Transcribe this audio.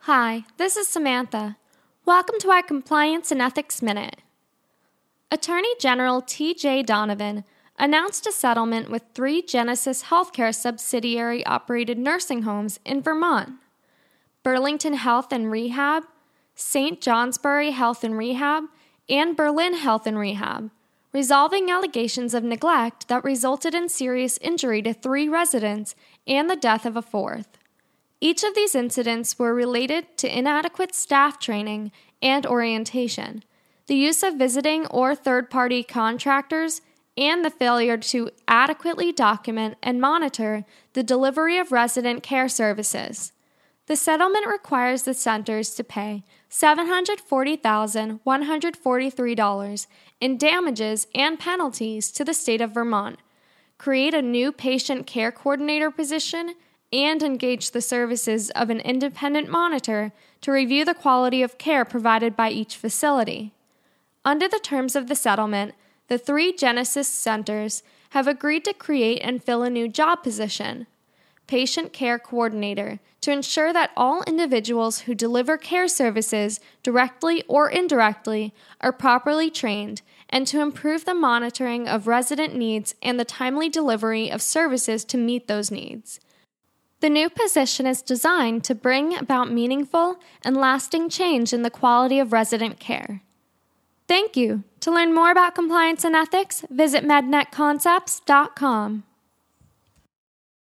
Hi, this is Samantha. Welcome to our Compliance and Ethics Minute. Attorney General T.J. Donovan announced a settlement with 3 Genesis Healthcare subsidiary-operated nursing homes in Vermont: Burlington Health and Rehab, St. Johnsbury Health and Rehab, and Berlin Health and Rehab, resolving allegations of neglect that resulted in serious injury to 3 residents and the death of a 4th. Each of these incidents were related to inadequate staff training and orientation, the use of visiting or third-party contractors, and the failure to adequately document and monitor the delivery of resident care services. The settlement requires the centers to pay $740,143 in damages and penalties to the state of Vermont, create a new patient care coordinator position, and engage the services of an independent monitor to review the quality of care provided by each facility. Under the terms of the settlement, the 3 Genesis centers have agreed to create and fill a new job position, patient care coordinator, to ensure that all individuals who deliver care services directly or indirectly are properly trained, and to improve the monitoring of resident needs and the timely delivery of services to meet those needs. The new position is designed to bring about meaningful and lasting change in the quality of resident care. Thank you. To learn more about compliance and ethics, visit mednetconcepts.com.